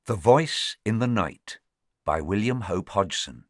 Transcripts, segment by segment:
The Voice in the Night by William Hope Hodgson.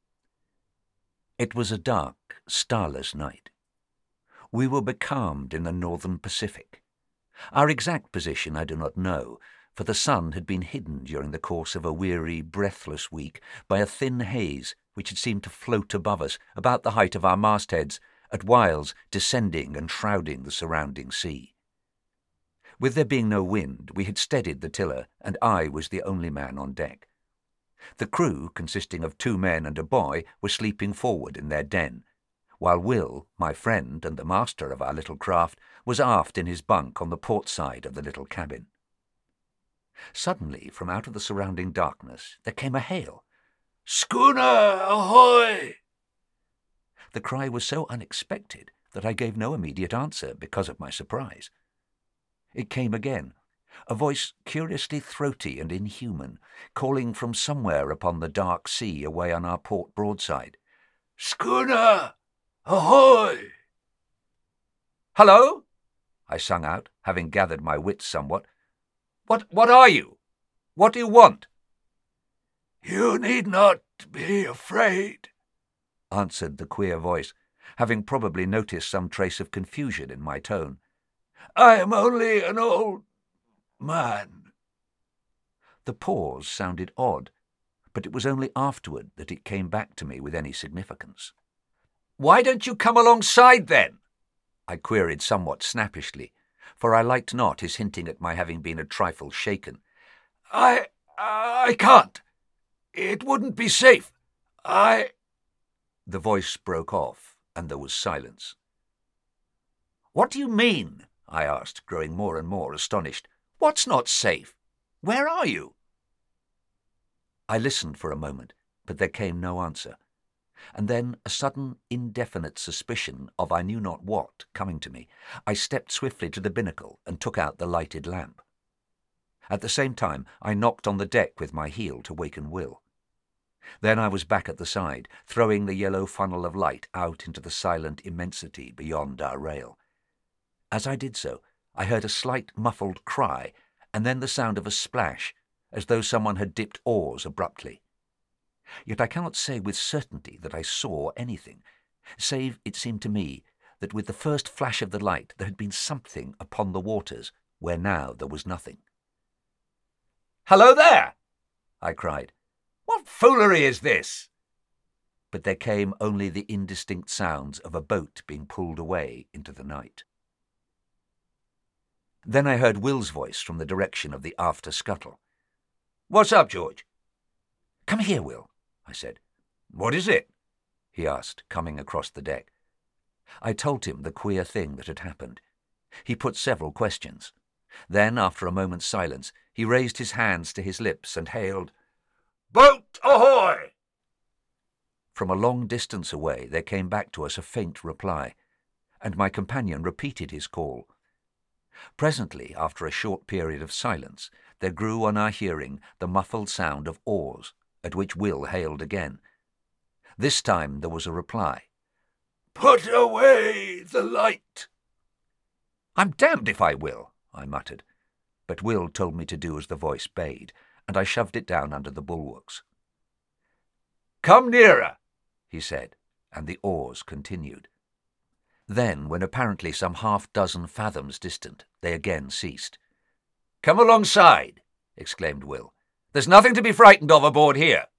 It was a dark, starless night. We were becalmed in the northern Pacific. Our exact position I do not know, for the sun had been hidden during the course of a weary, breathless week by a thin haze which had seemed to float above us, about the height of our mastheads, at whiles descending and shrouding the surrounding sea. With there being no wind, we had steadied the tiller, and I was the only man on deck. The crew, consisting of 2 men and a boy, were sleeping forward in their den, while Will, my friend and the master of our little craft, was aft in his bunk on the port side of the little cabin. Suddenly, from out of the surrounding darkness, there came a hail. "Schooner, ahoy!" The cry was so unexpected that I gave no immediate answer because of my surprise. It came again, a voice curiously throaty and inhuman, calling from somewhere upon the dark sea away on our port broadside. "Schooner, ahoy!" "Hello!" I sung out, having gathered my wits somewhat. What are you? What do you want?" "You need not be afraid," answered the queer voice, having probably noticed some trace of confusion in my tone. "I am only an old man." The pause sounded odd, but it was only afterward that it came back to me with any significance. "Why don't you come alongside, then?" I queried somewhat snappishly, for I liked not his hinting at my having been a trifle shaken. I can't. It wouldn't be safe. The voice broke off, and there was silence. "What do you mean?" I asked, growing more and more astonished. "What's not safe? Where are you?" I listened for a moment, but there came no answer, and then a sudden, indefinite suspicion of I knew not what coming to me, I stepped swiftly to the binnacle and took out the lighted lamp. At the same time, I knocked on the deck with my heel to waken Will. Then I was back at the side, throwing the yellow funnel of light out into the silent immensity beyond our rail. As I did so, I heard a slight muffled cry, and then the sound of a splash, as though someone had dipped oars abruptly. Yet I cannot say with certainty that I saw anything, save it seemed to me that with the first flash of the light there had been something upon the waters, where now there was nothing. "Hello there!" I cried. "What foolery is this?" But there came only the indistinct sounds of a boat being pulled away into the night. Then I heard Will's voice from the direction of the after scuttle. "What's up, George?" "Come here, Will," I said. "What is it?" he asked, coming across the deck. I told him the queer thing that had happened. He put several questions. Then, after a moment's silence, he raised his hands to his lips and hailed, "Boat ahoy!" From a long distance away there came back to us a faint reply, and my companion repeated his call. Presently, after a short period of silence, there grew on our hearing the muffled sound of oars, at which Will hailed again. This time there was a reply. "Put away the light." "I'm damned if I will," I muttered, but Will told me to do as the voice bade, and I shoved it down under the bulwarks. "Come nearer," he said, and the oars continued. Then, when apparently some half-dozen fathoms distant, they again ceased. "Come alongside," exclaimed Will. "There's nothing to be frightened of aboard here."